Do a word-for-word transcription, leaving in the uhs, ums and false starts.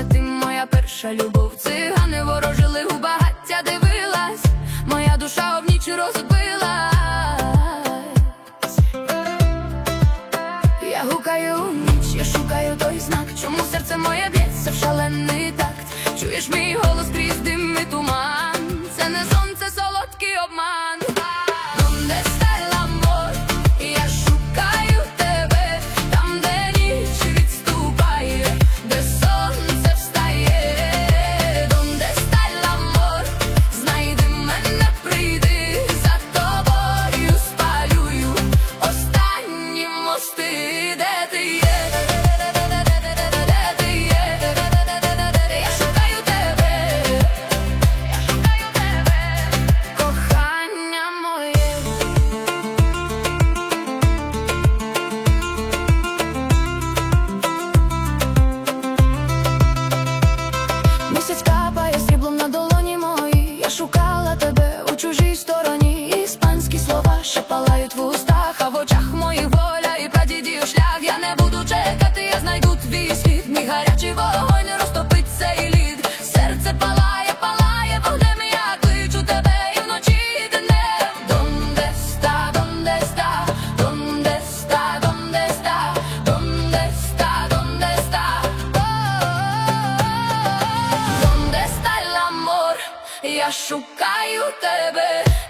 ти моя перша любов. Цигани ворожили, у багаття дивилась, моя душа об ніч розбилась. Я гукаю у ніч, я шукаю той знак, чому серце моє б'ється в шалений такт. Чуєш мій голос крізь дим і туман, це не сон, це солодкий обман. Donde está el amor? Я шукаю тебе, там, де ніч відступає, де сонце встає. Donde está el amor? Знайди мене, прийди, за тобою спалюю останні мости. Де ти є? Де ти є? Я шукаю тебе, я шукаю тебе, кохання моє. Місяць капає сріблом на долоні мої, я шукала тебе у чужій стороні. Іспанські слова ще палають в устах, а в очах моїх воля і прадідів шлях. Я не буду чекати, я знайду твій світ, мій гарячий вогонь розтопить цей лід. Серце палає, палає вогнем, я кличу тебе і вночі, і днем. Donde está, donde está, donde está, donde está, donde está, donde está, donde está el amor? Я шукаю тебе.